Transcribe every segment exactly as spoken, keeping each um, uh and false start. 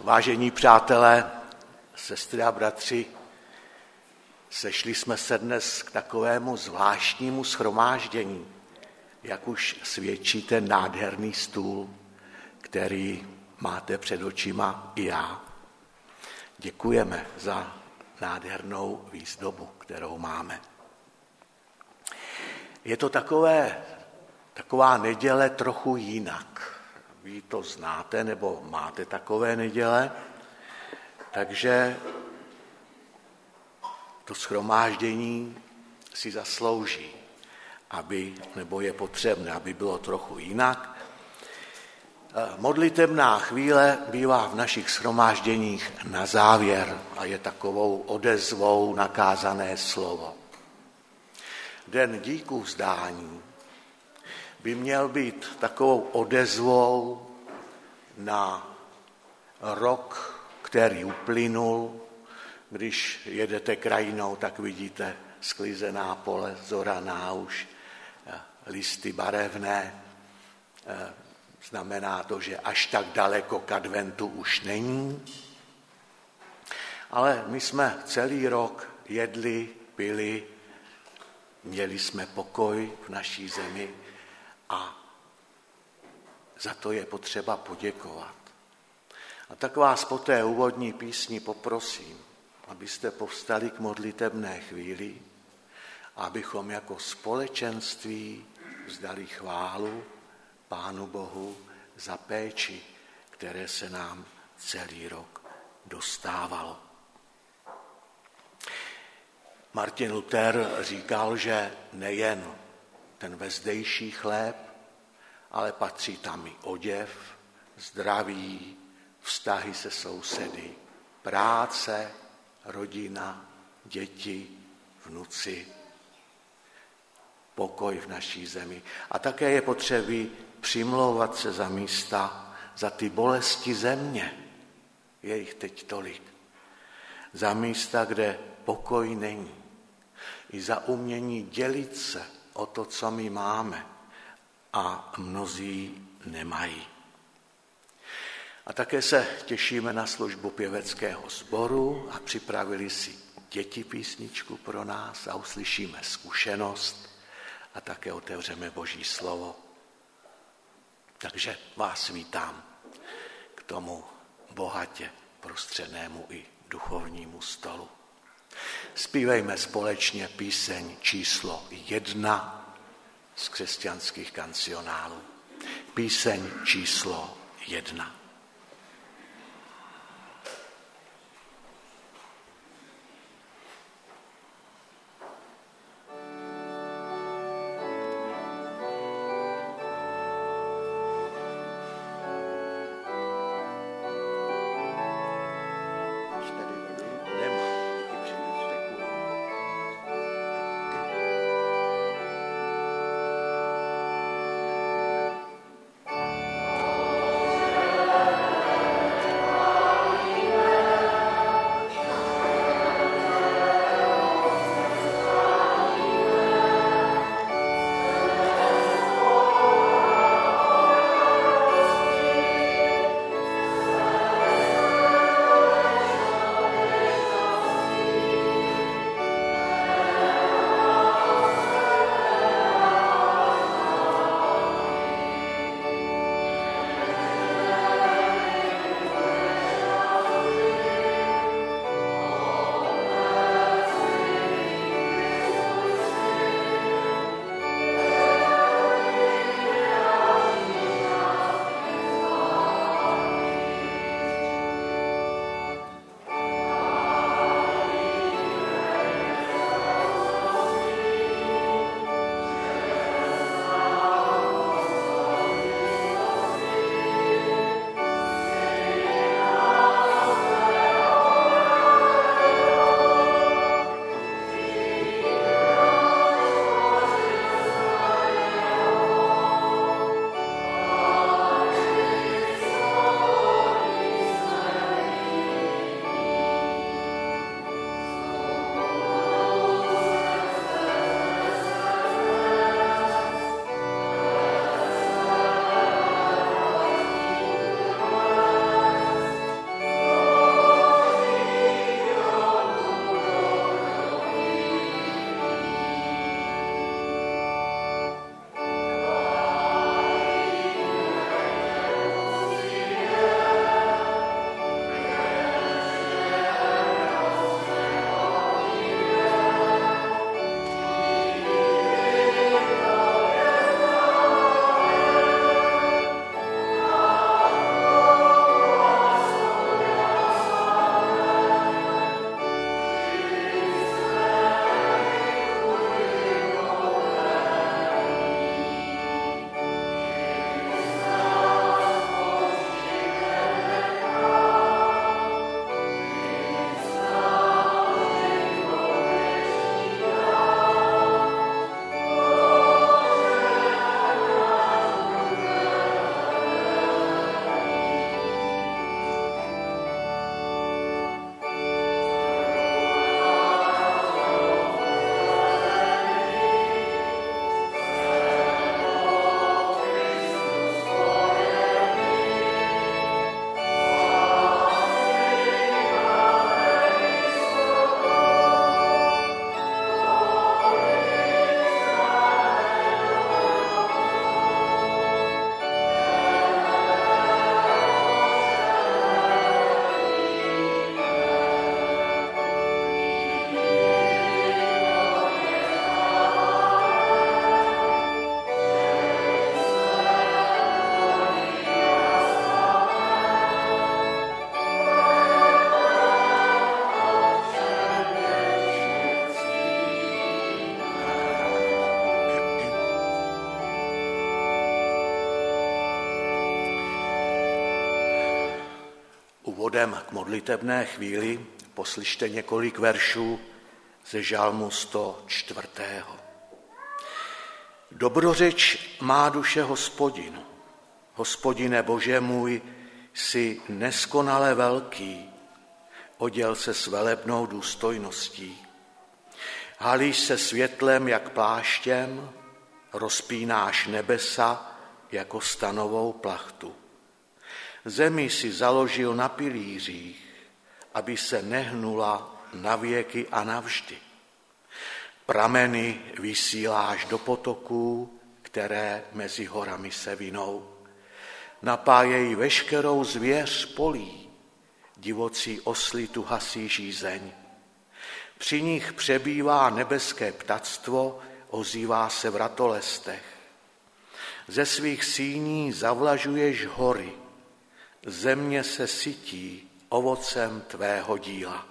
Vážení přátelé, sestry a bratři, sešli jsme se dnes k takovému zvláštnímu shromáždění, jak už svědčí ten nádherný stůl, který máte před očima i já. Děkujeme za nádhernou výzdobu, kterou máme. Je to takové, taková neděle trochu jinak. Vy to znáte, nebo máte takové neděle, takže to shromáždění si zaslouží, aby, nebo je potřebné, aby bylo trochu jinak. Modlitebná chvíle bývá v našich shromážděních na závěr a je takovou odezvou na kázané slovo. Den díků vzdání by měl být takovou odezvou na rok, který uplynul. Když jedete krajinou, tak vidíte sklizená pole, zoraná už, listy barevné. Znamená to, že až tak daleko k adventu už není. Ale my jsme celý rok jedli, pili, měli jsme pokoj v naší zemi a za to je potřeba poděkovat. A tak vás po té úvodní písni poprosím, abyste povstali k modlitebné chvíli, abychom jako společenství vzdali chválu Pánu Bohu za péči, které se nám celý rok dostávalo. Martin Luther říkal, že nejen ten vezdejší chléb, ale patří tam i oděv, zdraví, vztahy se sousedy, práce, rodina, děti, vnuci, pokoj v naší zemi. A také je potřebí přimlouvat se za místa, za ty bolesti země. Je jich teď tolik. Za místa, kde pokoj není. I za umění dělit se o to, co my máme a mnozí nemají. A také se těšíme na službu pěveckého sboru a připravili si děti písničku pro nás a uslyšíme zkušenost a také otevřeme Boží slovo. Takže vás vítám k tomu bohatě prostřednému i duchovnímu stolu. Zpívejme společně píseň číslo jedna z křesťanských kancionálů. Píseň číslo jedna. Amen. Úvodem k modlitebné chvíli poslyšte několik veršů ze žalmu sto čtyři. Dobrořeč má duše Hospodinu. Hospodine Bože můj, jsi neskonale velký, oděl se s velebnou důstojností. Halíš se světlem jak pláštěm, rozpínáš nebesa jako stanovou plachtu. Zemi si založil na pilířích, aby se nehnula na věky a navždy. Prameny vysíláš do potoků, které mezi horami se vinou. Napájejí veškerou zvěř polí, divocí osly tu hasí žízeň. Při nich přebývá nebeské ptactvo, ozývá se v ratolestech. Ze svých síní zavlažuješ hory, země se sytí ovocem tvého díla.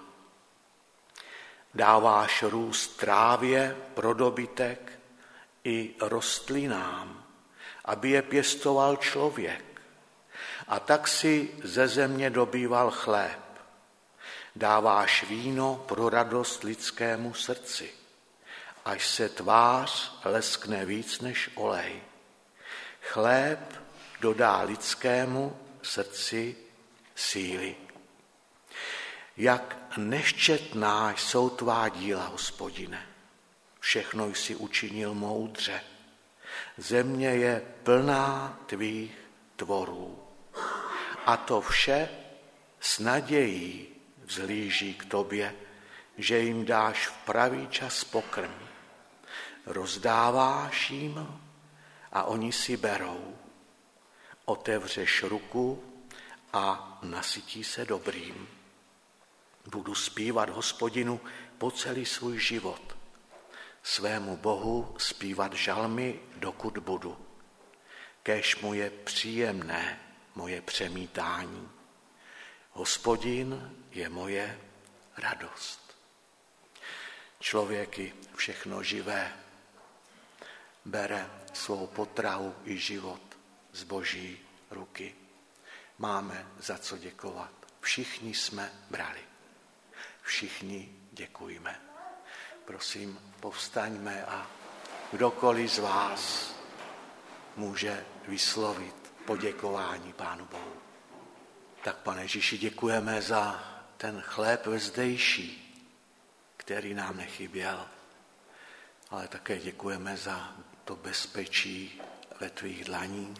Dáváš růst trávě pro dobytek i rostlinám, aby je pěstoval člověk. A tak si ze země dobýval chléb. Dáváš víno pro radost lidskému srdci, až se tvář leskne víc než olej. Chléb dodá lidskému srdci síly. Jak neščetná jsou tvá díla, Hospodine. Všechno jsi učinil moudře. Země je plná tvých tvorů. A to vše s nadějí vzhlíží k tobě, že jim dáš v pravý čas pokrm. Rozdáváš jim a oni si berou. Otevřeš ruku a nasytí se dobrým. Budu zpívat Hospodinu po celý svůj život. Svému Bohu zpívat žalmy, dokud budu. Kéž mu je příjemné moje přemítání. Hospodin je moje radost. Člověky všechno živé bere svou potravu i život z Boží ruky. Máme za co děkovat. Všichni jsme brali. Všichni děkujeme. Prosím, povstaňme a kdokoliv z vás může vyslovit poděkování Pánu Bohu. Tak, Pane Ježíši, děkujeme za ten chléb vezdejší, který nám nechyběl, ale také děkujeme za to bezpečí ve tvých dlaních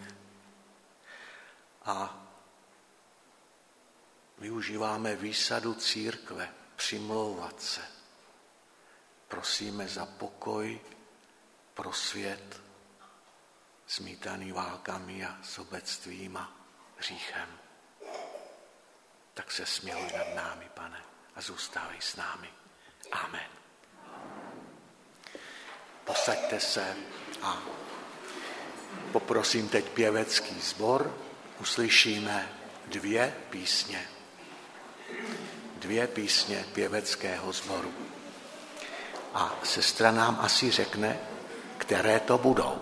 a využíváme výsadu církve přimlouvat se. Prosíme za pokoj pro svět zmítaný válkami a sobectvím a hříchem. Tak se smiluj nad námi, Pane, a zůstávej s námi. Amen. Posaďte se a poprosím teď pěvecký sbor. Uslyšíme dvě písně. Dvě písně pěveckého sboru. A sestra nám asi řekne, které to budou.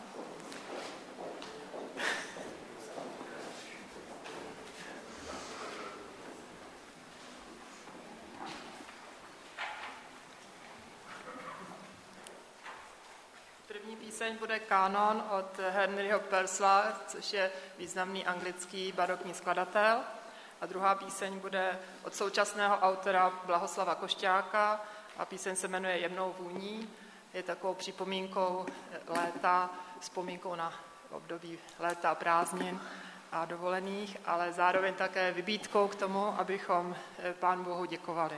První píseň bude Kánon od Henryho Purcella, což je významný anglický barokní skladatel. A druhá píseň bude od současného autora Blahoslava Košťáka a píseň se jmenuje Jemnou vůní. Je takovou připomínkou léta, vzpomínkou na období léta, prázdnin a dovolených, ale zároveň také vybídkou k tomu, abychom Pánu Bohu děkovali.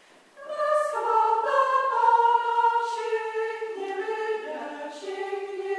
Všichni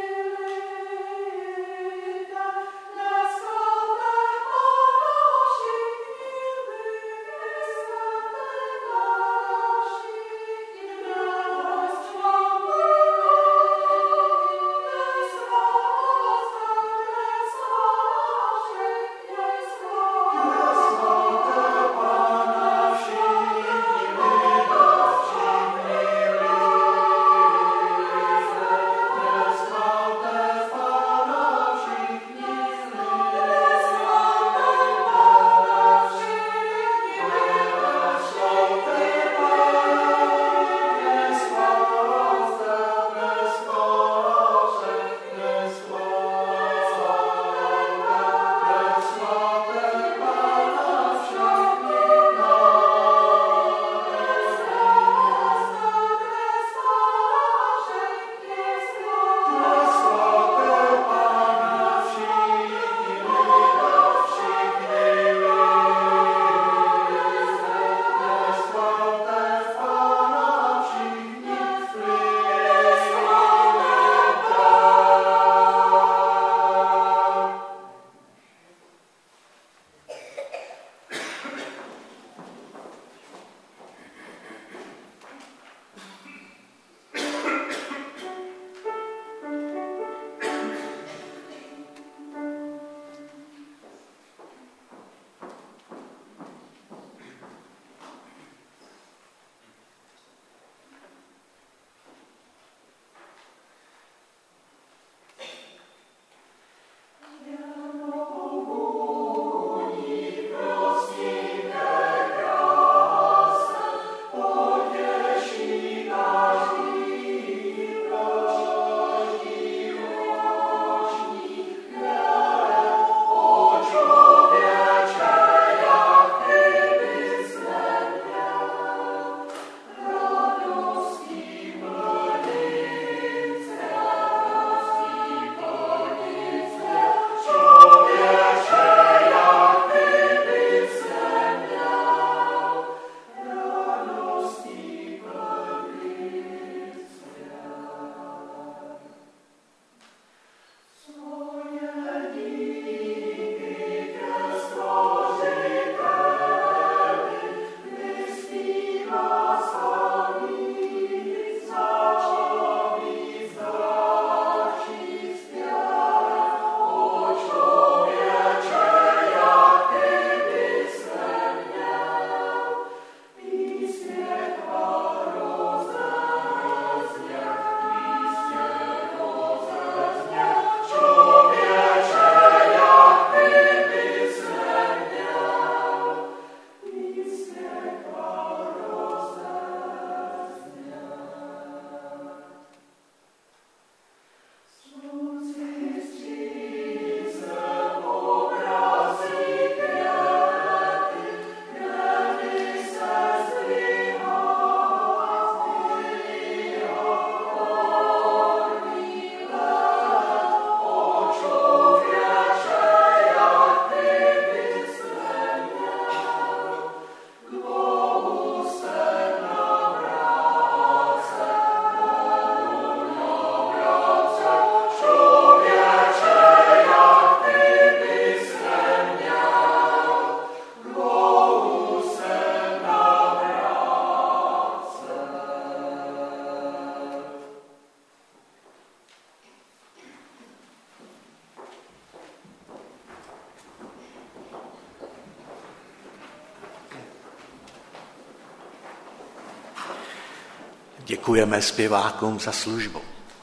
Děkujeme zpěvákům za službu.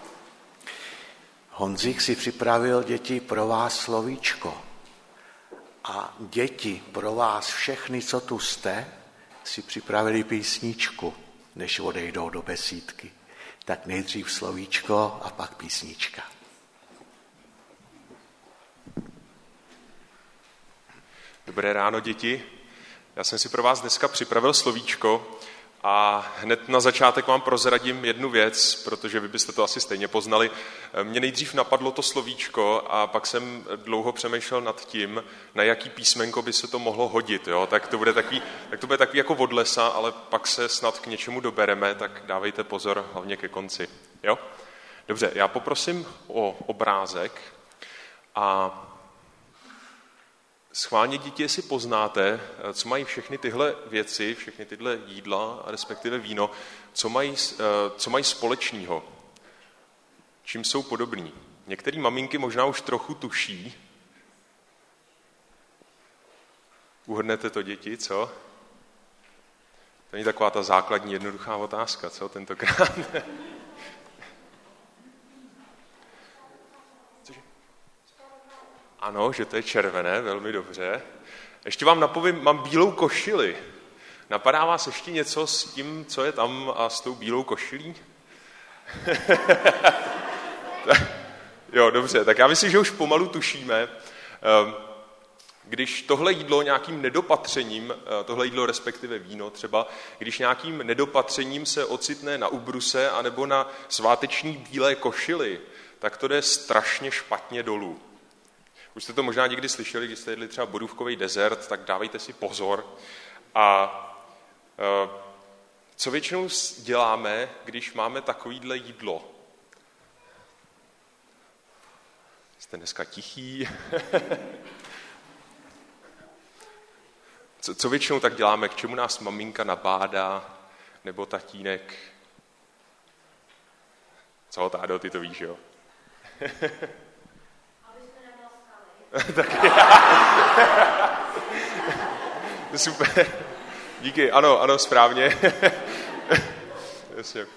Honzík si připravil, děti, pro vás slovíčko. A děti, pro vás všechny, co tu jste, si připravili písničku, než odejdou do besídky. Tak nejdřív slovíčko a pak písnička. Dobré ráno, děti. Já jsem si pro vás dneska připravil slovíčko a hned na začátek vám prozradím jednu věc, protože vy byste to asi stejně poznali. Mně nejdřív napadlo to slovíčko a pak jsem dlouho přemýšlel nad tím, na jaký písmenko by se to mohlo hodit. Jo? Tak, to bude takový, tak to bude takový jako od lesa, ale pak se snad k něčemu dobereme, tak dávejte pozor, hlavně ke konci. Jo? Dobře, já poprosím o obrázek a schválně, děti, jestli poznáte, co mají všechny tyhle věci, všechny tyhle jídla, a respektive víno, co mají, co mají společného, čím jsou podobní. Některé maminky možná už trochu tuší. Uhodnete to, děti, co? To není taková ta základní jednoduchá otázka, co tentokrát? Ano, že to je červené, velmi dobře. Ještě vám napovím, mám bílou košili. Napadá vás ještě něco s tím, co je tam a s tou bílou košilí? Jo, dobře, tak já myslím, že už pomalu tušíme. Když tohle jídlo nějakým nedopatřením, tohle jídlo respektive víno třeba, když nějakým nedopatřením se ocitne na ubruse anebo na sváteční bílé košili, tak to jde strašně špatně dolů. Už jste to možná někdy slyšeli, když jste jedli třeba borůvkový dezert, tak dávejte si pozor. A e, co většinou děláme, když máme takovýhle jídlo? Jste dneska tichý. co, co většinou tak děláme? K čemu nás maminka nabádá? Nebo tatínek? Co, Tádo, ty to víš, jo? Tak super. Díky, ano, ano, správně. Jasně.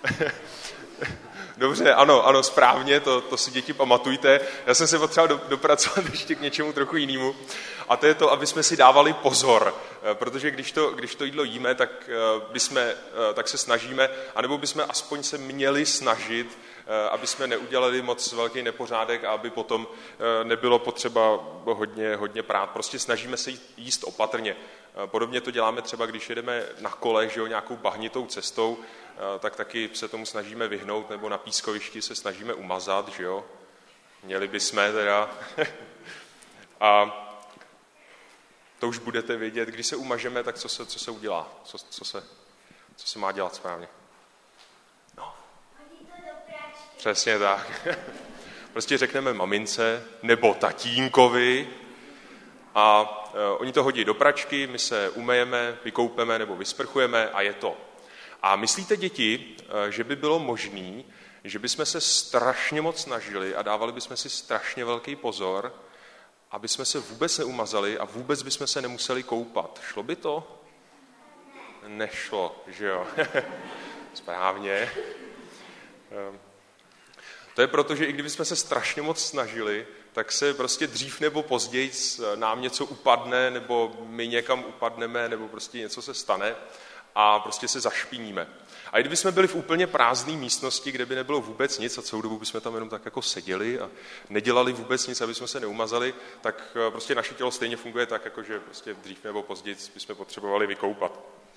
Dobře, ano, ano, správně, to, to si, děti, pamatujte. Já jsem se potřeboval dopracovat ještě k něčemu trochu jinému. A to je to, aby jsme si dávali pozor, protože když to, když to jídlo jíme, tak, bychom, tak se snažíme, anebo bychom aspoň se měli snažit, aby jsme neudělali moc velký nepořádek a aby potom nebylo potřeba hodně, hodně prát. Prostě snažíme se jíst opatrně. Podobně to děláme třeba, když jedeme na kole, že jo, nějakou bahnitou cestou, tak taky se tomu snažíme vyhnout, nebo na pískovišti se snažíme umazat, že jo. Měli bychom teda. A to už budete vědět, když se umažeme, tak co se, co se udělá, co, co, se, co se má dělat správně. No. Přesně tak. Prostě řekneme mamince nebo tatínkovi a e, oni to hodí do pračky, my se umejeme, vykoupeme nebo vysprchujeme a je to. A myslíte, děti, e, že by bylo možné, že bychom se strašně moc snažili a dávali bychom si strašně velký pozor, aby jsme se vůbec neumazali a vůbec bychom se nemuseli koupat. Šlo by to? Nešlo, že jo? Správně. To je proto, že i kdybychom se strašně moc snažili, tak se prostě dřív nebo později nám něco upadne, nebo my někam upadneme, nebo prostě něco se stane a prostě se zašpiníme. A kdybychom byli v úplně prázdné místnosti, kde by nebylo vůbec nic a celou dobu bychom tam jenom tak jako seděli a nedělali vůbec nic, aby jsme se neumazali, tak prostě naše tělo stejně funguje tak, jako že prostě dřív nebo později bychom potřebovali vykoupat.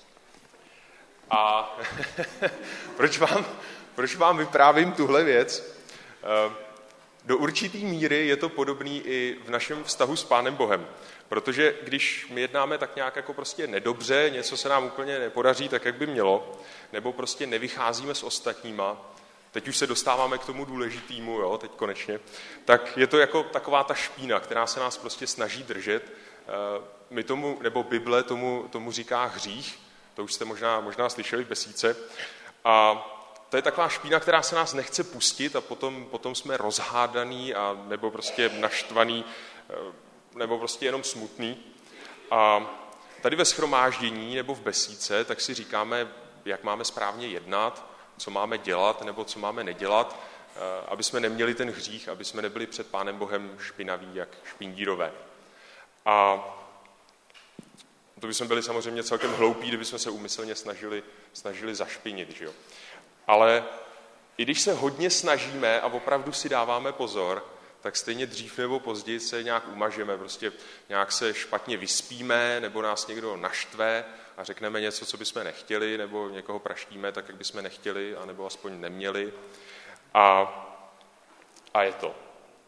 A proč vám, proč vám vyprávím tuhle věc? Do určitý míry je to podobný i v našem vztahu s Pánem Bohem. Protože když my jednáme tak nějak jako prostě nedobře, něco se nám úplně nepodaří tak, jak by mělo, nebo prostě nevycházíme s ostatníma, teď už se dostáváme k tomu důležitému, jo, teď konečně, tak je to jako taková ta špína, která se nás prostě snaží držet. My tomu, nebo Bible tomu, tomu říká hřích, to už jste možná, možná slyšeli v besídce, a to je taková špína, která se nás nechce pustit a potom, potom jsme rozhádaný a nebo prostě naštvaný, nebo prostě jenom smutný. A tady ve shromáždění nebo v besídce, tak si říkáme, jak máme správně jednat co máme dělat nebo co máme nedělat, aby jsme neměli ten hřích, aby jsme nebyli před Pánem Bohem špinaví, jak špindírové. A to bychom byli samozřejmě celkem hloupí, kdybychom se úmyslně snažili, snažili zašpinit. Že jo? Ale i když se hodně snažíme a opravdu si dáváme pozor, tak stejně dřív nebo později se nějak umažeme, prostě nějak se špatně vyspíme, nebo nás někdo naštve a řekneme něco, co bychom nechtěli, nebo někoho praštíme tak, jak bychom nechtěli, anebo aspoň neměli. A, a je to.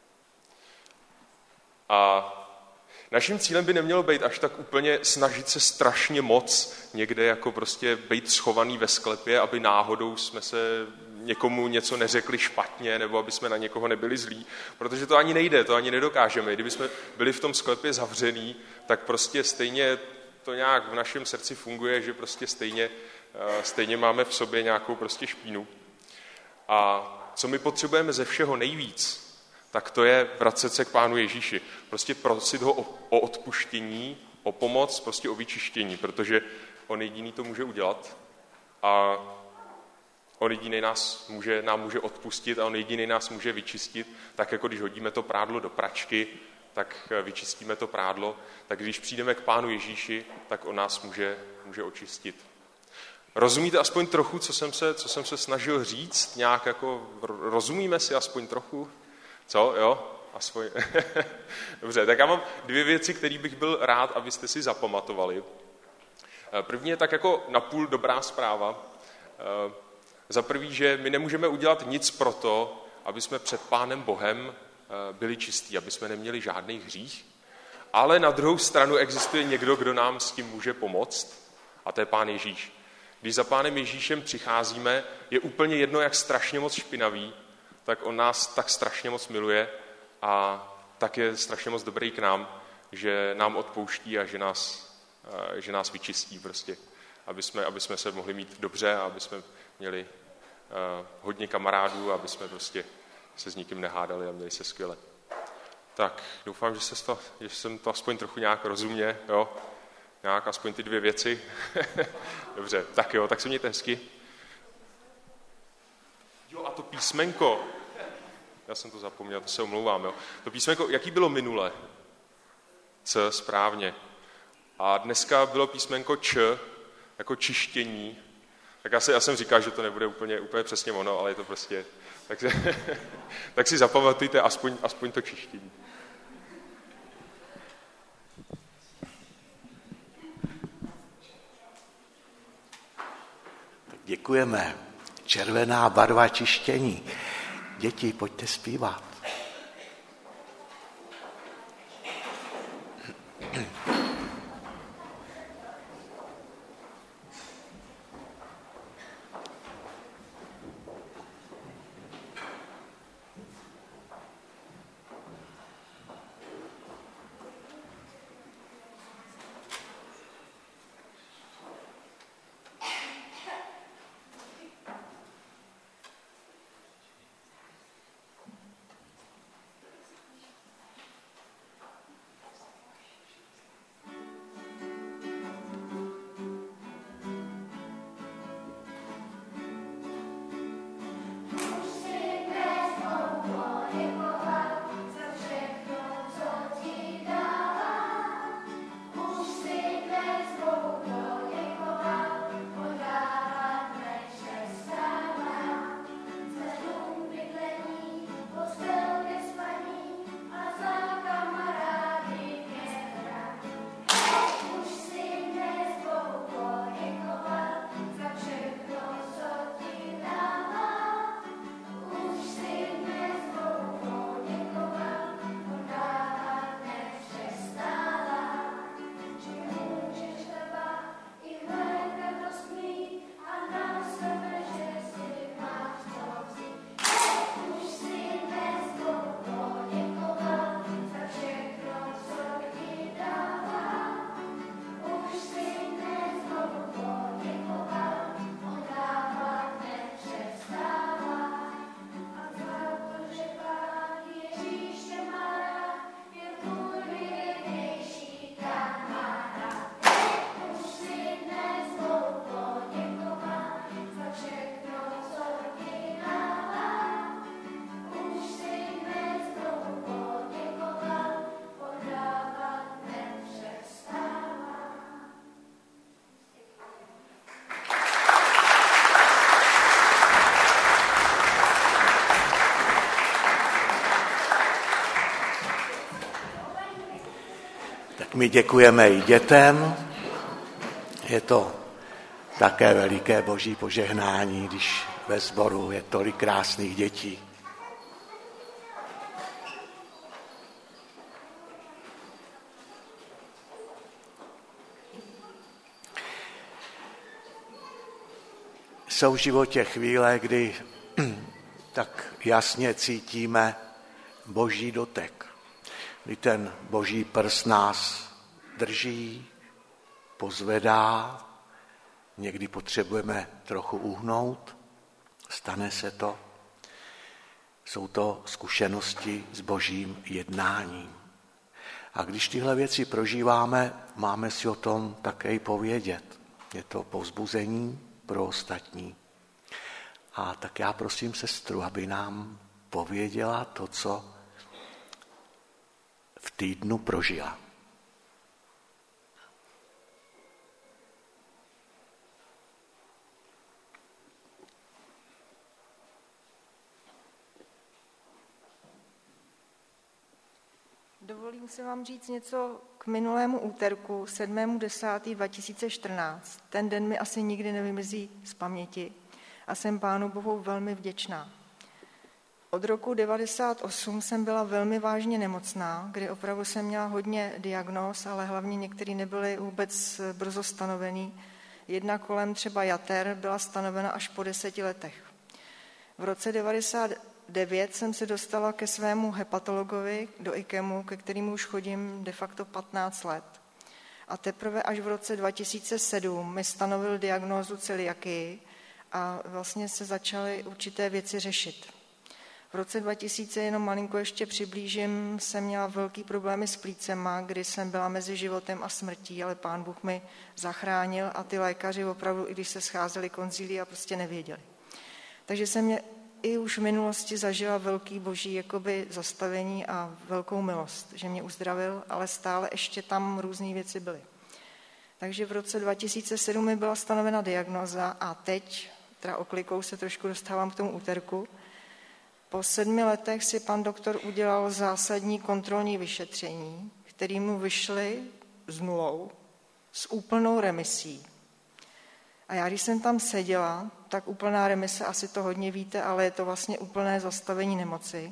A naším cílem by nemělo být až tak úplně snažit se strašně moc někde jako prostě být schovaný ve sklepě, aby náhodou jsme se někomu něco neřekli špatně, nebo aby jsme na někoho nebyli zlí, protože to ani nejde, to ani nedokážeme. Kdyby jsme byli v tom sklepě zavřený, tak prostě stejně to nějak v našem srdci funguje, že prostě stejně, stejně máme v sobě nějakou prostě špínu. A co my potřebujeme ze všeho nejvíc, tak to je vracet se k Pánu Ježíši. Prostě prosit ho o, o odpuštění, o pomoc, prostě o vyčištění, protože on jediný to může udělat a on jediný nás může, nám může odpustit a on jediný nás může vyčistit, tak jako když hodíme to prádlo do pračky, tak vyčistíme to prádlo, tak když přijdeme k Pánu Ježíši, tak on nás může, může očistit. Rozumíte aspoň trochu, co jsem se, co jsem se snažil říct? Nějak jako, rozumíme si aspoň trochu? Co, jo? Aspoň. Dobře, tak já mám dvě věci, které bych byl rád, abyste si zapamatovali. První je tak jako napůl dobrá zpráva. Za prvý, že my nemůžeme udělat nic pro to, aby jsme před Pánem Bohem byli čistí, aby jsme neměli žádný hřích, ale na druhou stranu existuje někdo, kdo nám s tím může pomoct, a to je Pán Ježíš. Když za Pánem Ježíšem přicházíme, je úplně jedno, jak strašně moc špinavý, tak on nás tak strašně moc miluje a tak je strašně moc dobrý k nám, že nám odpouští a že nás, že nás vyčistí prostě, aby jsme, aby jsme se mohli mít dobře a aby jsme měli uh, hodně kamarádů, aby jsme prostě se s nikým nehádali a měli se skvěle. Tak, doufám, že, se to, že jsem to aspoň trochu nějak rozumě, jo? Nějak aspoň ty dvě věci. Dobře, tak jo, tak se mějte hezky. Jo, a to písmenko, já jsem to zapomněl, to se omlouvám, jo. To písmenko, jaký bylo minule? C, správně. A dneska bylo písmenko Č, jako čištění. Tak já, se, já jsem říkal, že to nebude úplně, úplně přesně ono, ale je to prostě... Tak, se, tak si zapamatujte aspoň, aspoň to čištění. Děkujeme. Červená barva čištění. Děti, pojďte zpívat. My děkujeme i dětem. Je to také veliké boží požehnání, když ve sboru je tolik krásných dětí. Jsou v životě chvíle, kdy tak jasně cítíme boží dotek, kdy ten boží prst nás drží, pozvedá, někdy potřebujeme trochu uhnout, stane se to. Jsou to zkušenosti s božím jednáním. A když tyhle věci prožíváme, máme si o tom také i povědět. Je to povzbuzení pro ostatní. A tak já prosím sestru, aby nám pověděla to, co v týdnu prožila. Dovolím si vám říct něco k minulému úterku, sedmého desátého dva tisíce čtrnáct. Ten den mi asi nikdy nevymizí z paměti a jsem Pánu Bohu velmi vděčná. Od roku devadesát osm jsem byla velmi vážně nemocná, kdy opravdu jsem měla hodně diagnóz, ale hlavně některé nebyly vůbec brzo stanovený. Jedna kolem třeba jater byla stanovena až po deseti letech. V roce devadesát devět jsem se dostala ke svému hepatologovi do IKEMu, ke kterému už chodím de facto patnáct let. A teprve až v roce dva tisíce sedm mi stanovil diagnózu celiakii a vlastně se začaly určité věci řešit. V roce dva tisíce, jenom malinko ještě přiblížím, jsem měla velký problémy s plícema, kdy jsem byla mezi životem a smrtí, ale Pán Bůh mi zachránil a ty lékaři opravdu, i když se scházeli konzília, prostě nevěděli. Takže jsem mě i už v minulosti zažila velký boží jakoby zastavení a velkou milost, že mě uzdravil, ale stále ještě tam různé věci byly. Takže v roce dva tisíce sedm mi byla stanovena diagnóza a teď, teda oklikou se trošku dostávám k tomu úterku, po sedmi letech si pan doktor udělal zásadní kontrolní vyšetření, který mu vyšly s nulou, s úplnou remisí. A já, když jsem tam seděla, tak úplná remise, asi to hodně víte, ale je to vlastně úplné zastavení nemoci,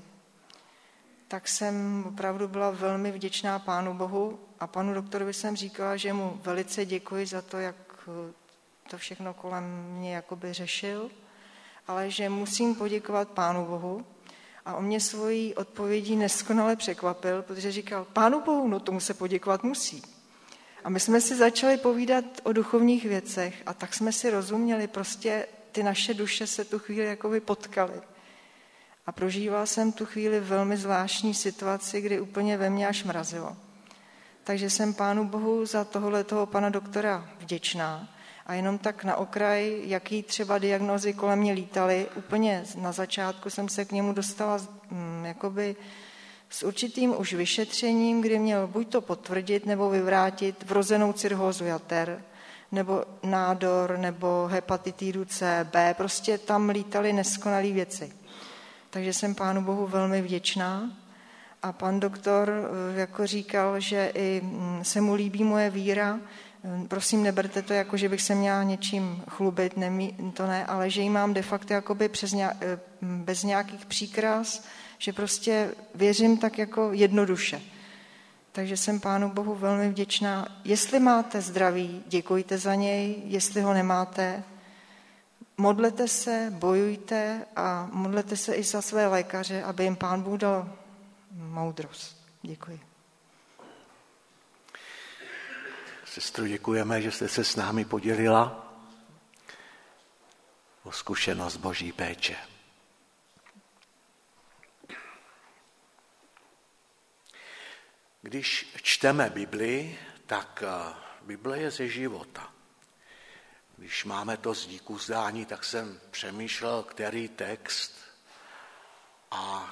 tak jsem opravdu byla velmi vděčná Pánu Bohu a panu doktorovi jsem říkala, že mu velice děkuji za to, jak to všechno kolem mě jakoby řešil, ale že musím poděkovat Pánu Bohu. A on mě svojí odpovědí neskonale překvapil, protože říkal, Pánu Bohu, no tomu se poděkovat musí. A my jsme si začali povídat o duchovních věcech a tak jsme si rozuměli, prostě ty naše duše se tu chvíli jakoby potkaly. A prožívala jsem tu chvíli velmi zvláštní situaci, kdy úplně ve mně až mrazilo. Takže jsem Pánu Bohu za tohohletoho pana doktora vděčná. A jenom tak na okraj, jaký třeba diagnózy kolem mě lítaly, úplně na začátku jsem se k němu dostala hm, jakoby s určitým už vyšetřením, kdy měl buď to potvrdit nebo vyvrátit vrozenou cirhózu jater, nebo nádor, nebo hepatitidu C, B, prostě tam lítaly neskonalé věci. Takže jsem Pánu Bohu velmi vděčná a pan doktor jako říkal, že i se mu líbí moje víra. Prosím, neberte to jako, že bych se měla něčím chlubit, nemí, to ne, ale že ji mám de facto jakoby přes nějak, bez nějakých příkras, že prostě věřím tak jako jednoduše. Takže jsem Pánu Bohu velmi vděčná. Jestli máte zdraví, děkujte za něj, jestli ho nemáte, modlete se, bojujte a modlete se i za své lékaře, aby jim Pán Bůh dal moudrost. Děkuji. Sestro, děkujeme, že jste se s námi podělila o zkušenost boží péče. Když čteme Bibli, tak Bible je ze života. Když máme to z díku zdání, tak jsem přemýšlel, který text a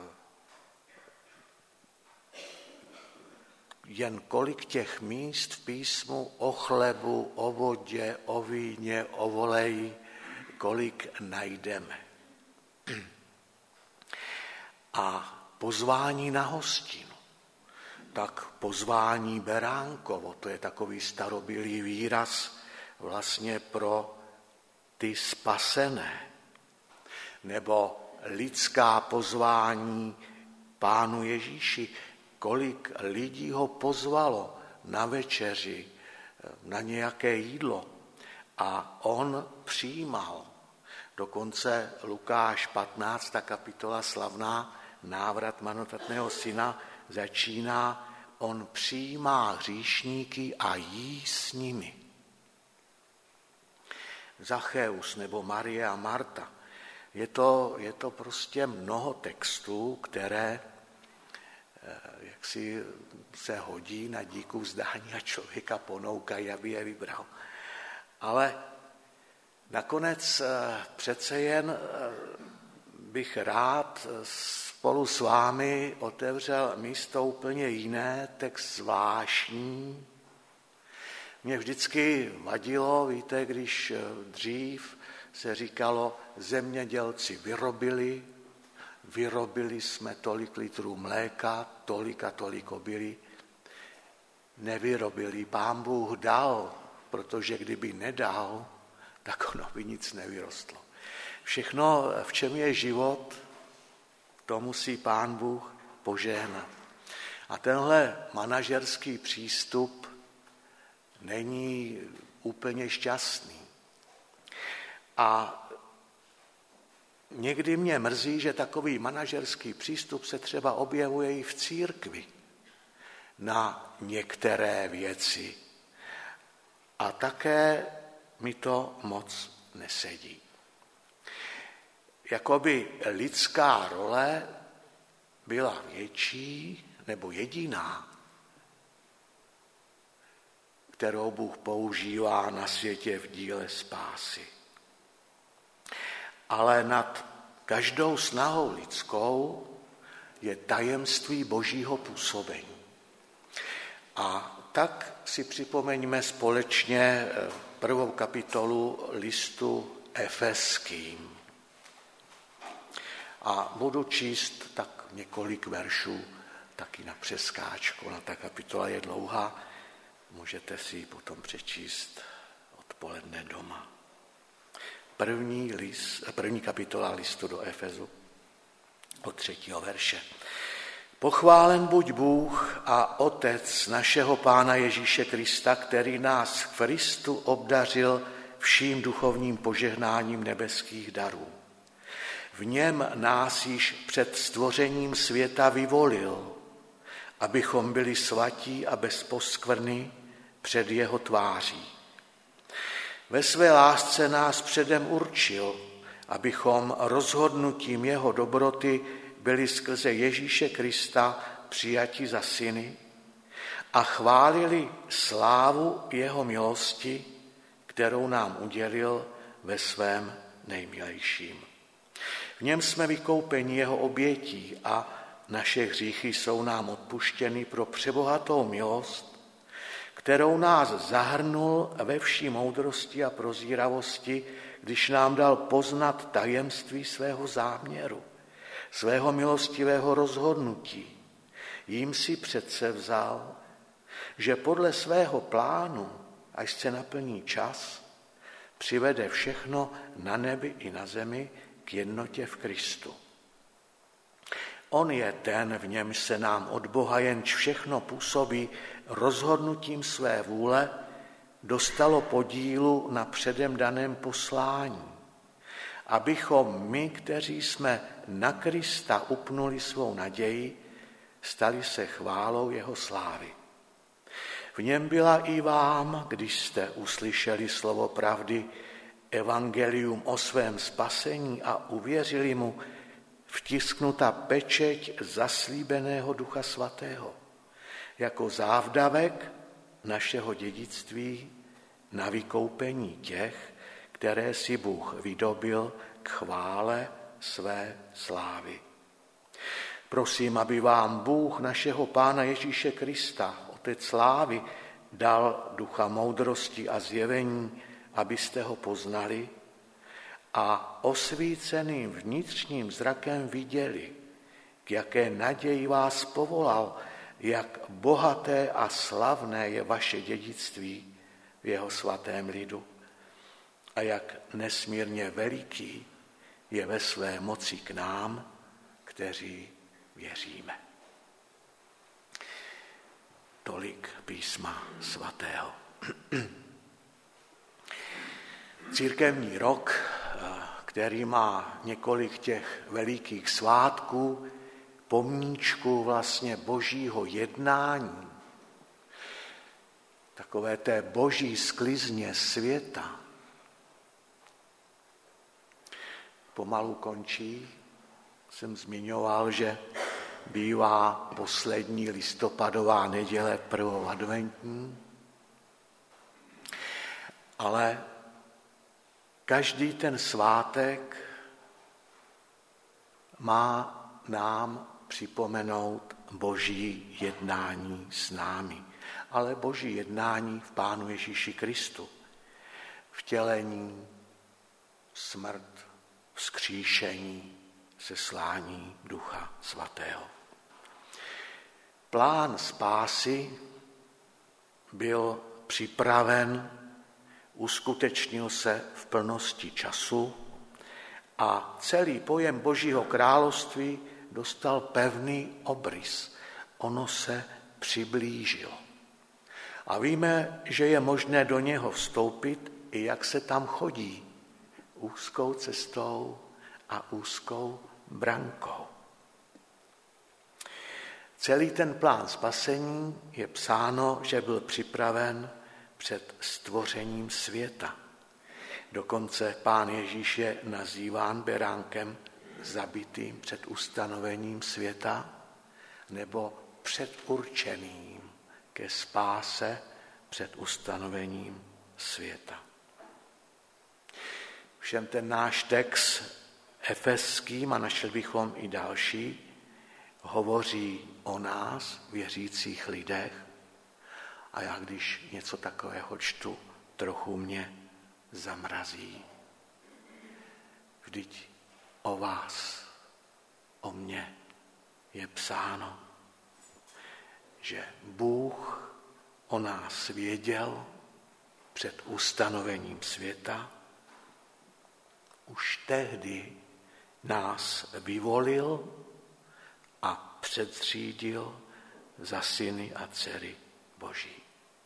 jen kolik těch míst v písmu o chlebu, o vodě, o víně, o voleji, kolik najdeme. A pozvání na hostinu. tak pozvání beránkovo, to je takový starobylý výraz vlastně pro ty spasené. Nebo lidská pozvání Pánu Ježíši, kolik lidí ho pozvalo na večeři, na nějaké jídlo a on přijímal. Dokonce Lukáš patnáctá kapitola slavná, návrat marnotratného syna, začíná, on přijímá hříšníky a jí s nimi. Zacheus nebo Marie a Marta. Je to, je to prostě mnoho textů, které jak si se hodí na díku vzdání a člověka ponoukají, aby je vybral. Ale nakonec přece jen bych rád spolu s vámi otevřel místo úplně jiné, text zvláštní. Mě vždycky vadilo, víte, když dřív se říkalo, zemědělci vyrobili, vyrobili jsme tolik litrů mléka, tolik a tolik obilí. Nevyrobili, Pán Bůh dal, protože kdyby nedal, tak ono by nic nevyrostlo. Všechno, v čem je život, to musí Pán Bůh požehnat. A tenhle manažerský přístup není úplně šťastný. A někdy mě mrzí, že takový manažerský přístup se třeba objevuje i v církvi na některé věci. A také mi to moc nesedí. Jakoby lidská role byla větší nebo jediná, kterou Bůh používá na světě v díle spásy. Ale nad každou snahou lidskou je tajemství Božího působení. A tak si připomeňme společně prvou kapitolu listu Efeským. A budu číst tak několik veršů, taky na přeskáčku. Na ta kapitola je dlouhá, můžete si ji potom přečíst odpoledne doma. První, list, první kapitola listu do Efezu od třetího verše. Pochválen buď Bůh a Otec našeho Pána Ježíše Krista, který nás v Kristu obdařil vším duchovním požehnáním nebeských darů. V něm nás již před stvořením světa vyvolil, abychom byli svatí a bez poskvrny před jeho tváří. Ve své lásce nás předem určil, abychom rozhodnutím jeho dobroty byli skrze Ježíše Krista přijati za syny a chválili slávu jeho milosti, kterou nám udělil ve svém nejmilejším. V něm jsme vykoupeni jeho obětí a naše hříchy jsou nám odpuštěny pro přebohatou milost, kterou nás zahrnul ve vší moudrosti a prozíravosti, když nám dal poznat tajemství svého záměru, svého milostivého rozhodnutí. Jím si přece vzal, že podle svého plánu, až se naplní čas, přivede všechno na nebi i na zemi k jednotě v Kristu. On je ten, v němž se nám od Boha jenž všechno působí rozhodnutím své vůle, dostalo podílu na předem daném poslání, abychom my, kteří jsme na Krista upnuli svou naději, stali se chválou jeho slávy. V něm byla i vám, když jste uslyšeli slovo pravdy, evangelium o svém spasení a uvěřili mu, vtisknuta pečeť zaslíbeného Ducha Svatého, jako závdavek našeho dědictví na vykoupení těch, které si Bůh vydobil k chvále své slávy. Prosím, aby vám Bůh našeho Pána Ježíše Krista, Otec slávy, dal ducha moudrosti a zjevení, abyste ho poznali a osvíceným vnitřním zrakem viděli, k jaké naději vás povolal jak bohaté a slavné je vaše dědictví v jeho svatém lidu a jak nesmírně veliký je ve své moci k nám, kteří věříme. Tolik písma svatého. Církevní rok, který má několik těch velikých svátků, pomníčku vlastně božího jednání, takové té boží sklizně světa, pomalu končí. Jsem zmiňoval, že bývá poslední listopadová neděle prvou adventní, ale každý ten svátek má nám připomenout boží jednání s námi, ale boží jednání v Pánu Ježíši Kristu, vtělení, smrt, vzkříšení, seslání Ducha Svatého. Plán spásy byl připraven, uskutečnil se v plnosti času a celý pojem Božího království dostal pevný obrys. Ono se přiblížilo. A víme, že je možné do něho vstoupit, i jak se tam chodí, úzkou cestou a úzkou brankou. Celý ten plán spasení je psáno, že byl připraven před stvořením světa. Dokonce Pán Ježíš je nazýván beránkem zabitým před ustanovením světa nebo předurčeným ke spáse před ustanovením světa. Všem ten náš text efeským, a našli bychom i další, hovoří o nás, věřících lidech, a já když něco takového čtu, trochu mě zamrazí. Vždyť o vás, o mně je psáno, že Bůh o nás věděl před ustanovením světa, už tehdy nás vyvolil a předřídil za syny a dcery Boží.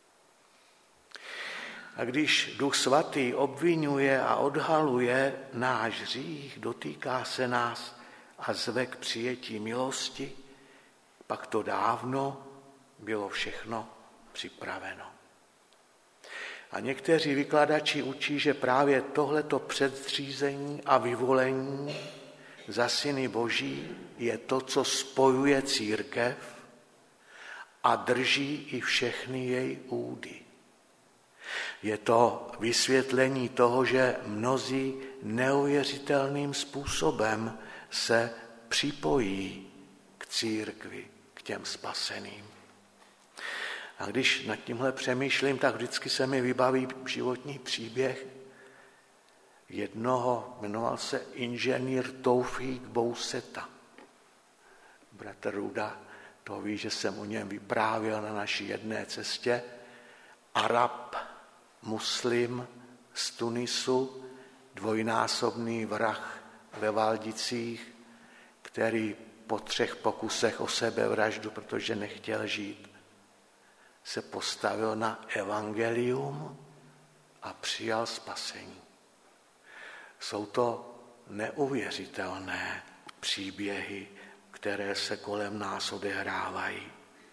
A když Duch Svatý obvinuje a odhaluje náš hřích, dotýká se nás a zve k přijetí milosti, pak to dávno bylo všechno připraveno. A někteří vykladači učí, že právě tohleto předřízení a vyvolení za syny Boží je to, co spojuje církev a drží i všechny její údy. Je to vysvětlení toho, že mnozí neuvěřitelným způsobem se připojí k církvi, k těm spaseným. A když nad tímhle přemýšlím, tak vždycky se mi vybaví životní příběh jednoho, jmenoval se inženýr Toufík Bouseta. Bratr Ruda to ví, že jsem o něm vyprávěl na naší jedné cestě. Arab, muslim z Tunisu, dvojnásobný vrah ve Valdicích, který po třech pokusech o sebevraždu, protože nechtěl žít, se postavil na evangelium a přijal spasení. Jsou to neuvěřitelné příběhy, které se kolem nás odehrávají.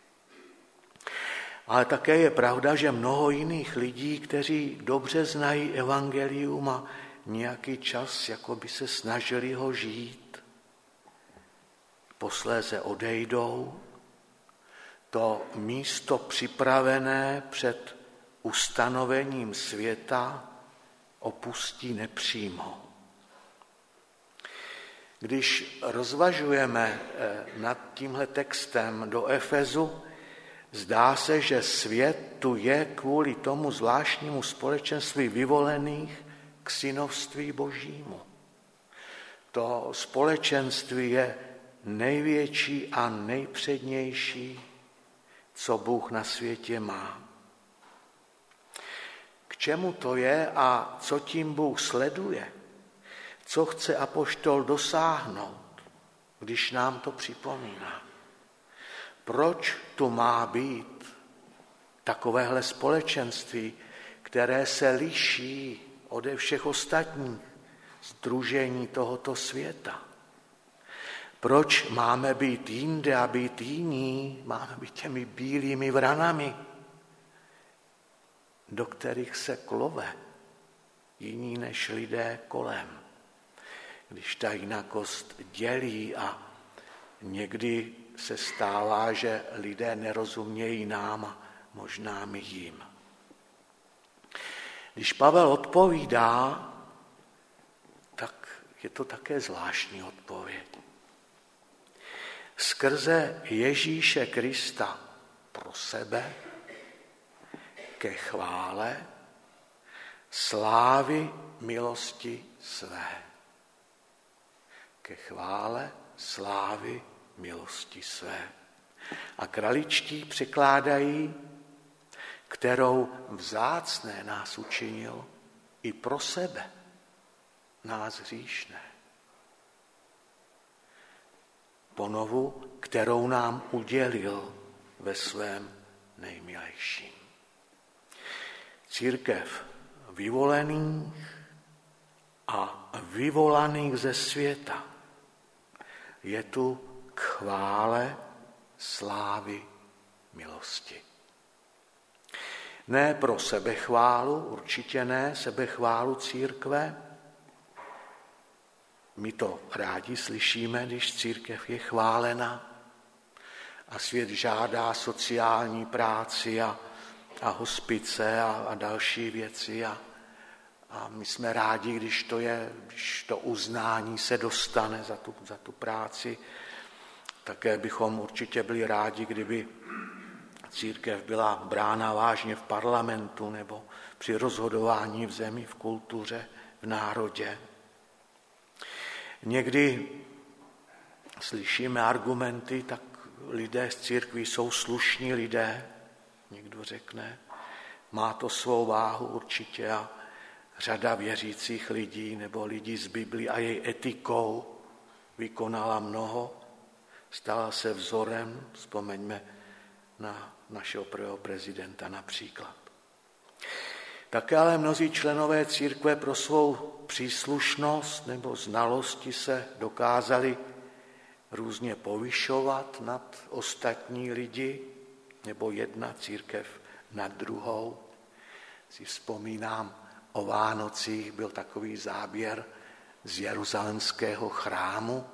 Ale také je pravda, že mnoho jiných lidí, kteří dobře znají evangelium a nějaký čas jako by se snažili ho žít, posléze odejdou, to místo připravené před ustanovením světa opustí nepřímo. Když rozvažujeme nad tímhle textem do Efezu, zdá se, že svět tu je kvůli tomu zvláštnímu společenství vyvolených k synovství Božímu. To společenství je největší a nejpřednější co Bůh na světě má. K čemu to je a co tím Bůh sleduje? Co chce apoštol dosáhnout, když nám to připomíná? Proč tu má být takovéhle společenství, které se liší ode všech ostatních sdružení tohoto světa? Proč máme být jinde a být jiní? Máme být těmi bílými vranami, do kterých se klove jiní než lidé kolem. Když ta jinakost dělí a někdy se stává, že lidé nerozumějí nám a možná my jim. Když Pavel odpovídá, tak je to také zvláštní odpověď. Skrze Ježíše Krista pro sebe ke chvále slávy milosti své. Ke chvále slávy milosti své. A kraličtí překládají, kterou vzácné nás učinil i pro sebe, nás hříšné. Ponovu, kterou nám udělil ve svém nejmilejším. Církev vyvolených a vyvolaných ze světa je tu k chvále slávy milosti. Ne pro sebechválu, určitě ne sebechválu církve. My to rádi slyšíme, když církev je chválena a svět žádá sociální práci a, a hospice a, a další věci. A, a my jsme rádi, když to, je, když to uznání se dostane za tu, za tu práci. Také bychom určitě byli rádi, kdyby církev byla brána vážně v parlamentu nebo při rozhodování v zemi, v kultuře, v národě. Někdy slyšíme argumenty, tak lidé z církví jsou slušní lidé, někdo řekne, má to svou váhu určitě a řada věřících lidí nebo lidí z Biblí a její etikou vykonala mnoho, stala se vzorem, vzpomeňme na našeho prvního prezidenta například. Také ale mnozí členové církve pro svou příslušnost nebo znalosti se dokázali různě povyšovat nad ostatní lidi nebo jedna církev nad druhou. Si vzpomínám, o Vánocích byl takový záběr z jeruzalémského chrámu,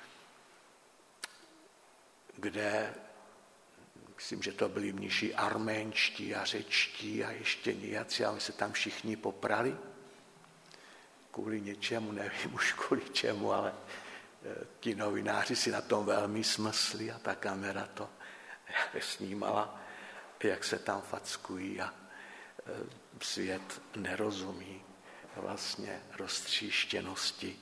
kde myslím, že to byli mniši arménští a řečtí a ještě nějací, a my se tam všichni poprali kvůli něčemu, nevím už kvůli čemu, ale ti novináři si na tom velmi smysli a ta kamera to snímala, jak se tam fackují a svět nerozumí vlastně roztříštěnosti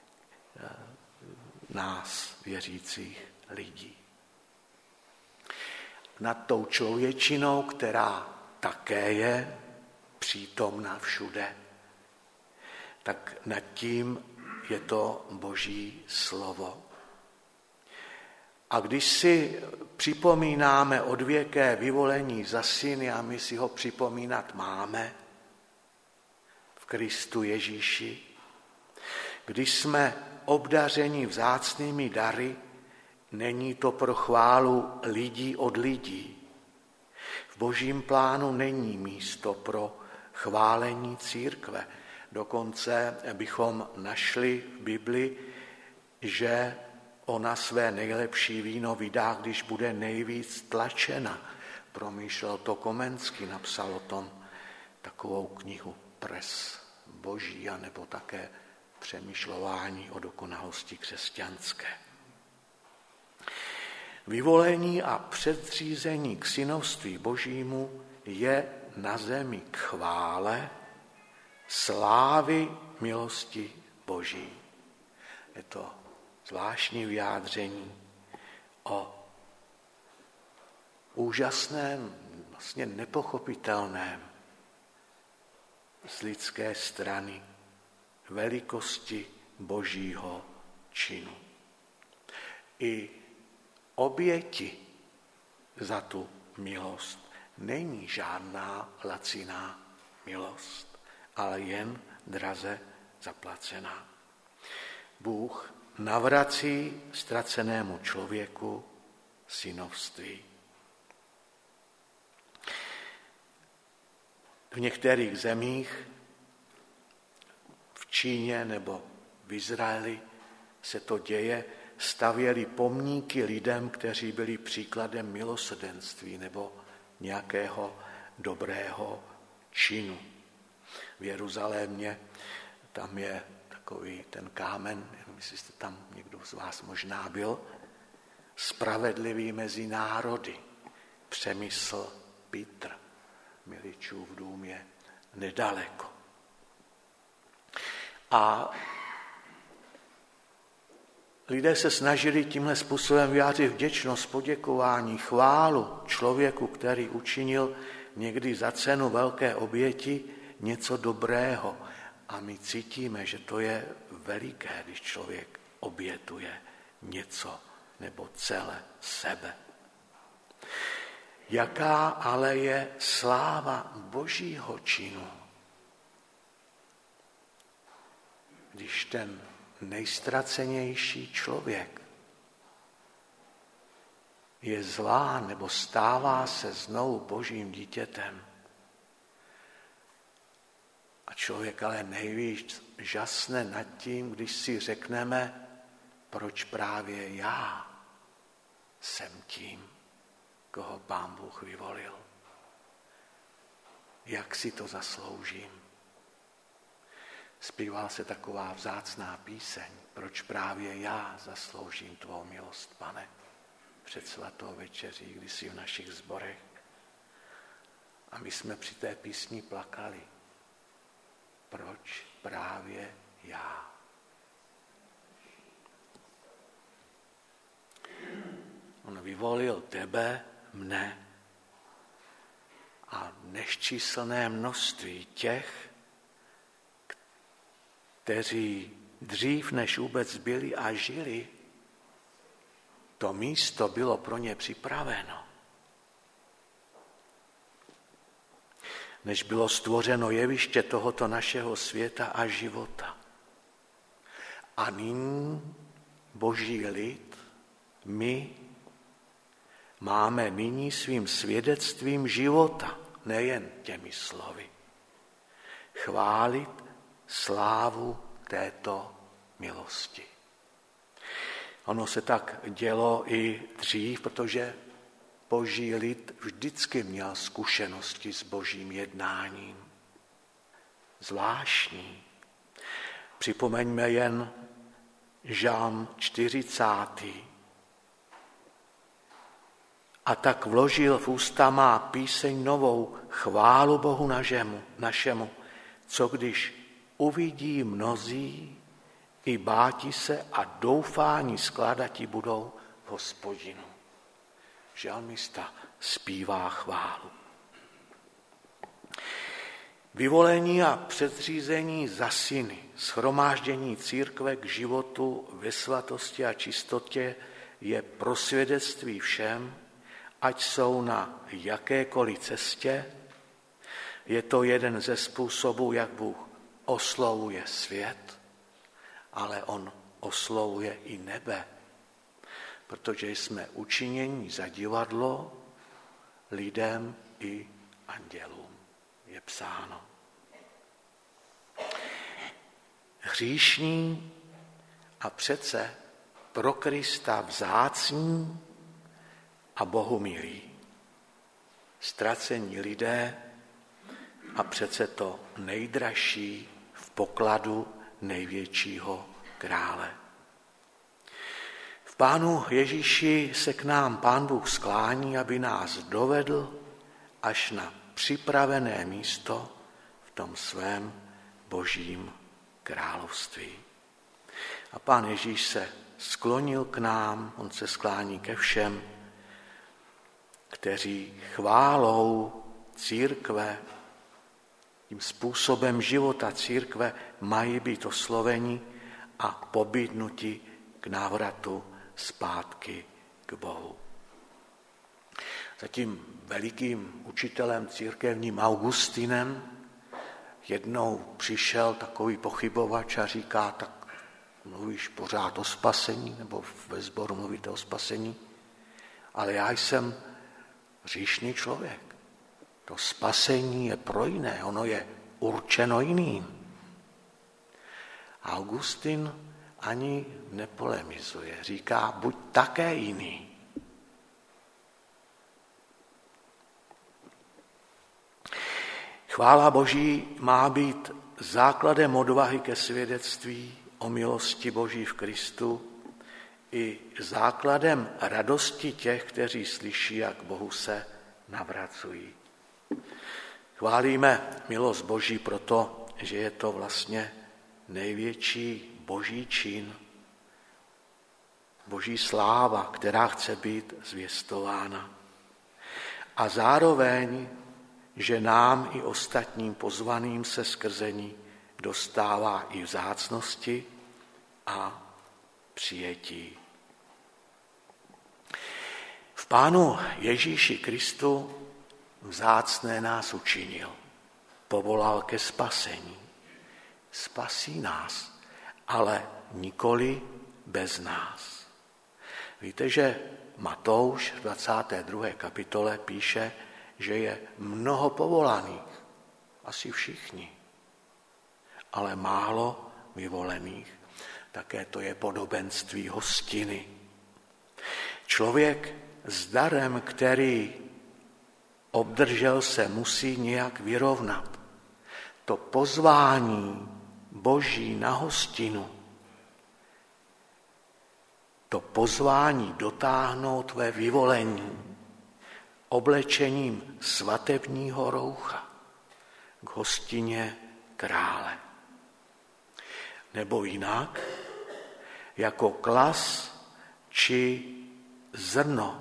nás, věřících lidí. Nad tou člověčinou, která také je přítomná všude, tak nad tím je to Boží slovo. A když si připomínáme odvěké vyvolení za syny, a my si ho připomínat máme v Kristu Ježíši, když jsme obdařeni vzácnými dary, není to pro chválu lidí od lidí. V Božím plánu není místo pro chválení církve. Dokonce bychom našli v Bibli, že ona své nejlepší víno vydá, když bude nejvíc tlačena. Promýšlel to Komenský, napsal o tom takovou knihu Pres Boží, anebo také Přemýšlování o dokonalosti křesťanské. Vyvolení a předřízení k synovství Božímu je na zemi k chvále slávy milosti Boží. Je to zvláštní vyjádření o úžasném, vlastně nepochopitelném z lidské strany velikosti Božího činu. I oběti za tu milost není žádná laciná milost, ale jen draze zaplacená. Bůh navrací ztracenému člověku synovství. V některých zemích, v Číně nebo v Izraeli se to děje, stavěli pomníky lidem, kteří byli příkladem milosrdenství nebo nějakého dobrého činu. V Jeruzalémě tam je takový ten kámen, nevím, jestli jste tam někdo z vás možná byl, spravedlivý mezi národy, Přemysl Petr, Miličův dům je nedaleko. A lidé se snažili tímhle způsobem vyjádřit vděčnost, poděkování, chválu člověku, který učinil někdy za cenu velké oběti něco dobrého. A my cítíme, že to je veliké, když člověk obětuje něco nebo celé sebe. Jaká ale je sláva Božího činu, když ten nejztracenější člověk je zlá nebo stává se znovu Božím dítětem. A člověk ale nejvíc žasne nad tím, když si řekneme, proč právě já jsem tím, koho Pán Bůh vyvolil. Jak si to zasloužím? Zpívala se taková vzácná píseň, proč právě já zasloužím tvou milost, Pane, před svatou večeří, kdy jsi v našich sborech. A my jsme při té písni plakali. Proč právě já? On vyvolil tebe, mne a nesčíslné množství těch, kteří dřív než vůbec byli a žili, to místo bylo pro ně připraveno. Než bylo stvořeno jeviště tohoto našeho světa a života. A nyní Boží lid, my máme nyní svým svědectvím života, nejen těmi slovy, chválit slávu této milosti. Ono se tak dělo i dřív, protože Boží lid vždycky měl zkušenosti s Božím jednáním. Zvláštní. Připomeňme jen Žalm čtyřicátý. A tak vložil v ústa má píseň novou, chválu Bohu našemu, našemu, co když uvidí mnozí i báti se a doufání skládati budou v Hospodinu. Žalmista zpívá chválu. Vyvolení a předřízení za syny, shromáždění církve k životu ve svatosti a čistotě je pro svědectví všem, ať jsou na jakékoliv cestě. Je to jeden ze způsobů, jak Bůh oslovuje svět, ale on oslovuje i nebe, protože jsme učiněni za divadlo lidem i andělům, je psáno. Hříšní a přece pro Krista vzácní a Bohu milí. Ztracení lidé a přece to nejdražší v pokladu největšího krále. V Pánu Ježíši se k nám Pán Bůh sklání, aby nás dovedl až na připravené místo v tom svém Božím království. A Pán Ježíš se sklonil k nám, on se sklání ke všem, kteří kteří chválou církve, tím způsobem života církve mají být osloveni a pobídnuti k návratu zpátky k Bohu. Za tím velikým učitelem církevním Augustinem jednou přišel takový pochybovač a říká, tak mluvíš pořád o spasení, nebo ve sboru mluvíte o spasení, ale já jsem hříšný člověk. To spasení je pro jiné, ono je určeno jiným. Augustin ani nepolemizuje, říká, buď také jiný. Chvála Boží má být základem odvahy ke svědectví o milosti Boží v Kristu i základem radosti těch, kteří slyší, jak Bohu se navracují. Chválíme milost Boží proto, že je to vlastně největší Boží čin, Boží sláva, která chce být zvěstována. A zároveň, že nám i ostatním pozvaným se skrze ní dostává i vzácnosti a přijetí. V Pánu Ježíši Kristu vzácné nás učinil, povolal ke spasení. Spasí nás, ale nikoli bez nás. Víte, že Matouš v dvacáté druhé kapitole píše, že je mnoho povolaných, asi všichni, ale málo vyvolených. Také to je podobenství hostiny. Člověk s darem, který obdržel, se musí nějak vyrovnat. To pozvání Boží na hostinu, to pozvání dotáhnout ve vyvolení oblečením svatebního roucha k hostině krále. Nebo jinak, jako klas či zrno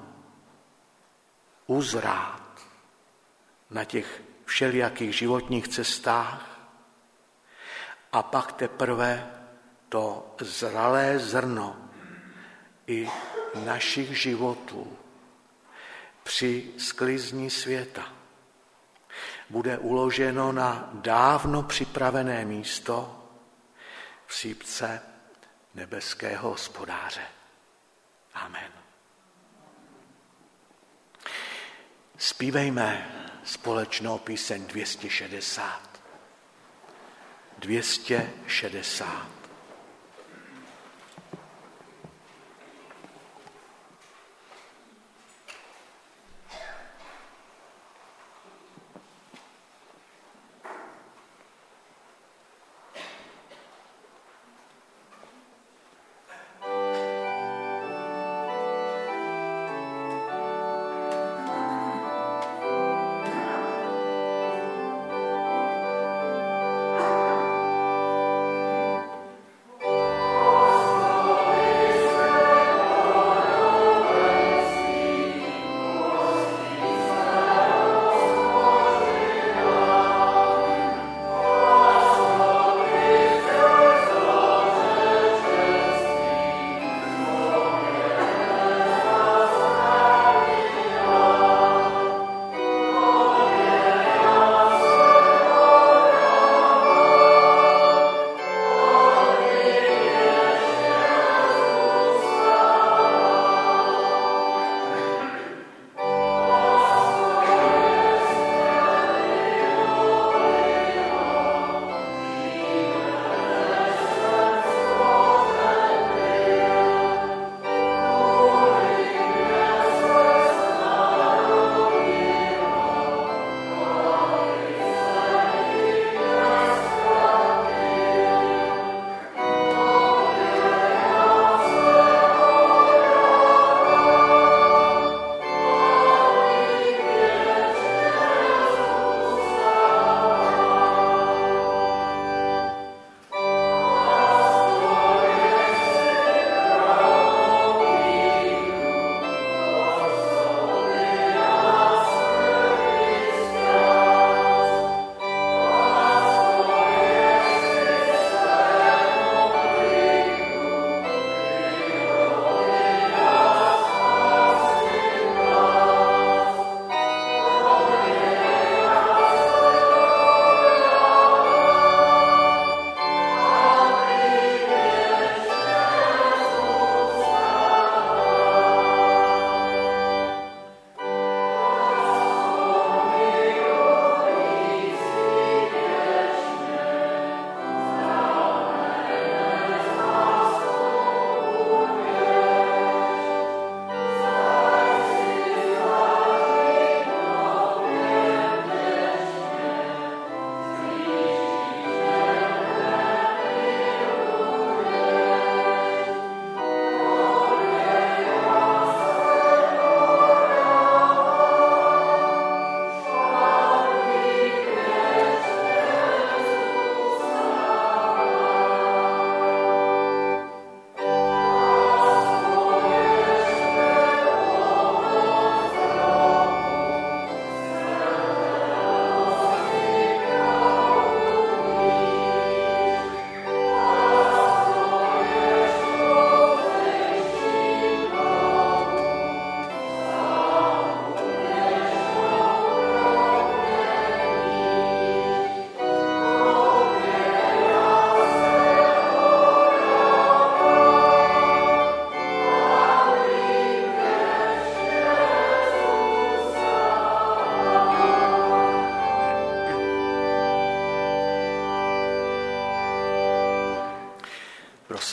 uzrát na těch všelijakých životních cestách a pak teprve to zralé zrno i našich životů při sklizni světa bude uloženo na dávno připravené místo v sípce nebeského hospodáře. Amen. Zpívejme společnou píseň dvě stě šedesát. dvě stě šedesát.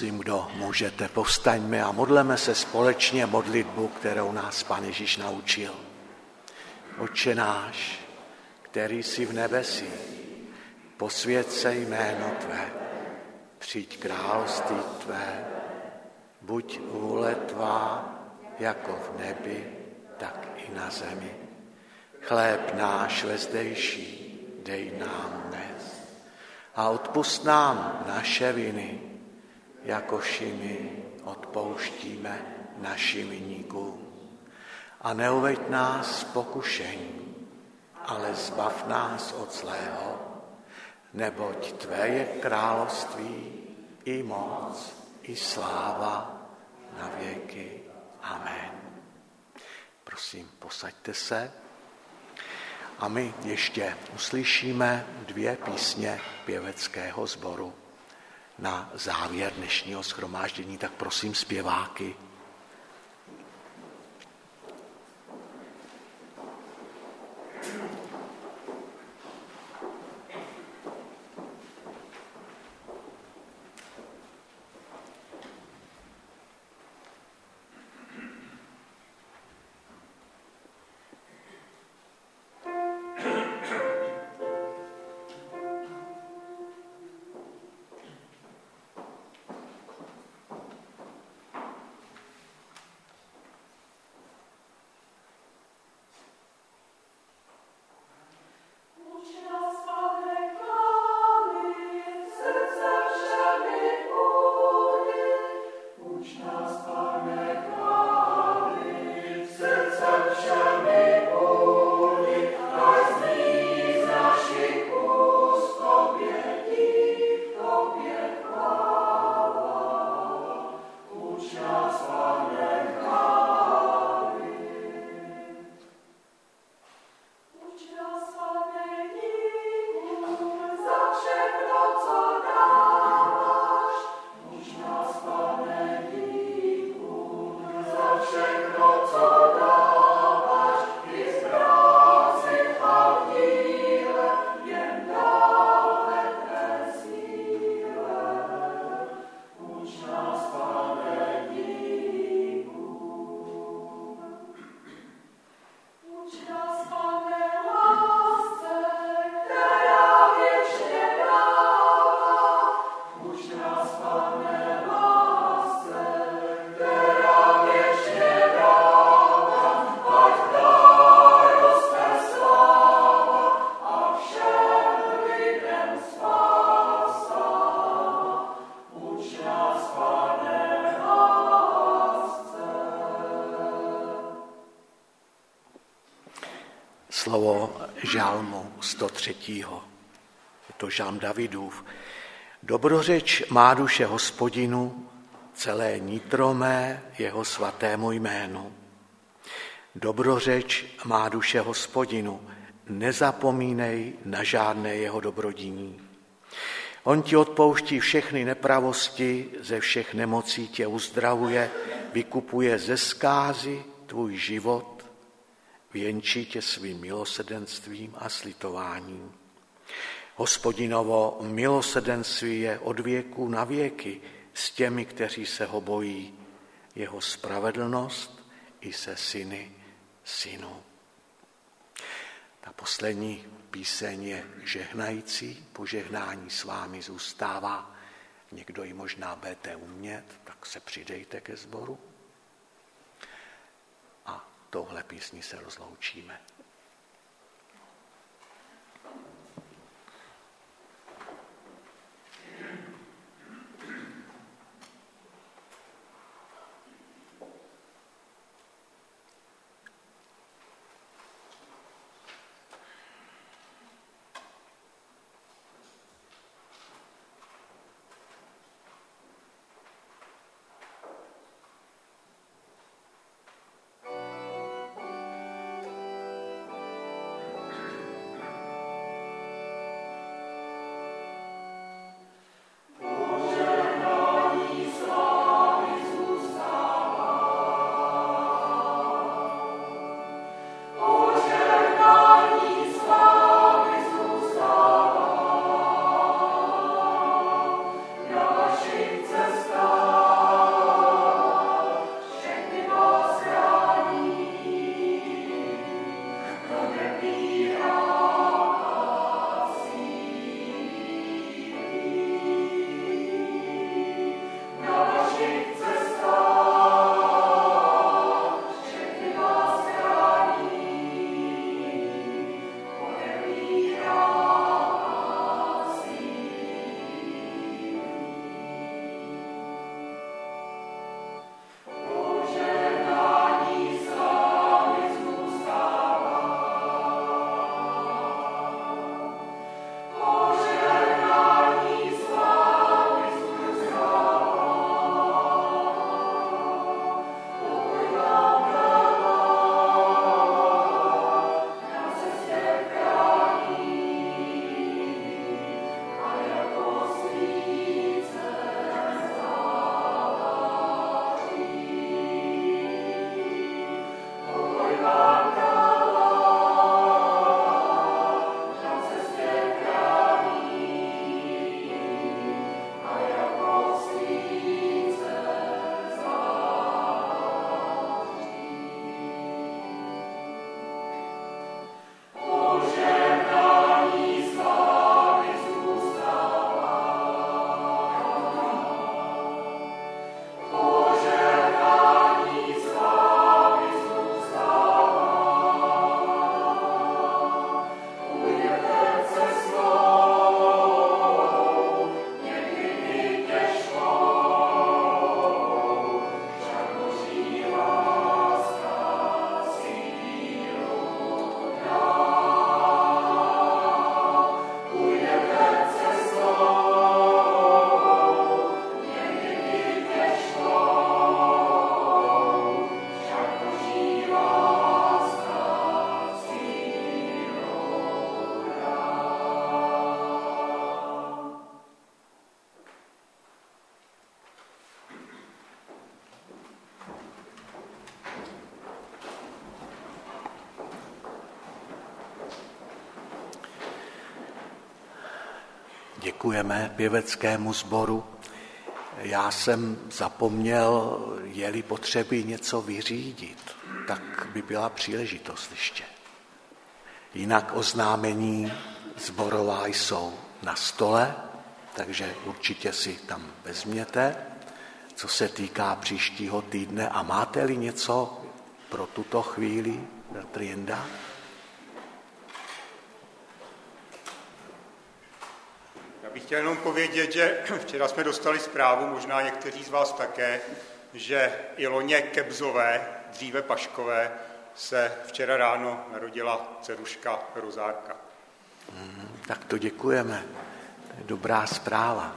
Prosím, kdo můžete, povstaňme a modleme se společně modlitbu, kterou nás Pán Ježíš naučil. Otče náš, který jsi v nebesích, posvěť se jméno Tvé, přijď království Tvé, buď vůle Tvá, jako v nebi, tak i na zemi. Chléb náš vezdejší dej nám dnes a odpusť nám naše viny, jakož i my odpouštíme našim viníkům. A neuveď nás z pokušení, ale zbav nás od zlého, neboť Tvé je království i moc, i sláva na věky. Amen. Prosím, posaďte se a my ještě uslyšíme dvě písně pěveckého sboru na závěr dnešního shromáždění, tak prosím zpěváky. Slovo žálmu sto tři. Je to žálm Davidův. Dobrořeč má duše Hospodinu, celé nitro mé jeho svatému jménu. Dobrořeč má duše Hospodinu, nezapomínej na žádné jeho dobrodiní. On ti odpouští všechny nepravosti, ze všech nemocí tě uzdravuje, vykupuje ze zkázy tvůj život, věnčí tě svým milosrdenstvím a slitováním. Hospodinovo milosrdenství je od věku na věky s těmi, kteří se ho bojí, jeho spravedlnost i se syny synů. Ta poslední píseň je žehnající, požehnání s vámi zůstává. Někdo ji možná budete umět, tak se přidejte ke sboru. A touhle písní se rozloučíme. děkujeme pěveckému sboru. Já jsem zapomněl, je-li potřeby něco vyřídit, tak by byla příležitost ještě. Jinak oznámení sborová jsou na stole, takže určitě si tam vezměte, co se týká příštího týdne. A máte-li něco pro tuto chvíli, bratr Jenda? Já bych chtěl jenom povědět, že včera jsme dostali zprávu, možná někteří z vás také, že Iloně Kebzové, dříve Paškové, se včera ráno narodila dceruška Rozárka. Hmm, tak to děkujeme. To je dobrá zpráva.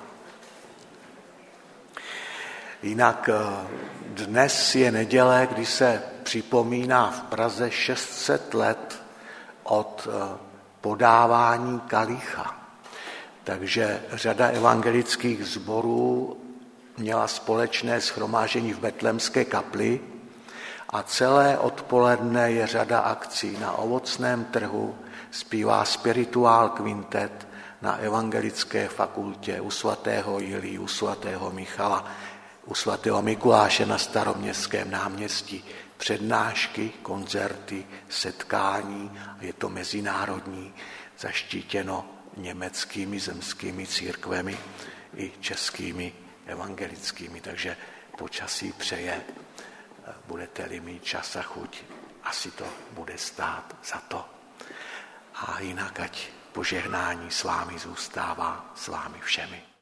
Jinak dnes je neděle, kdy se připomíná v Praze šest set let od podávání kalicha. Takže řada evangelických sborů měla společné shromáždění v Betlémské kapli a celé odpoledne je řada akcí. Na Ovocném trhu zpívá Spirituál Quintet, na evangelické fakultě u svatého Jilí, u svatého Michala, u svatého Mikuláše na Staroměstském náměstí. Přednášky, koncerty, setkání, je to mezinárodní, zaštítěno německými zemskými církvemi i českými evangelickými. Takže počasí přeje, budete-li mít čas a chuť, asi to bude stát za to. A jinak ať požehnání s vámi zůstává, s vámi všemi.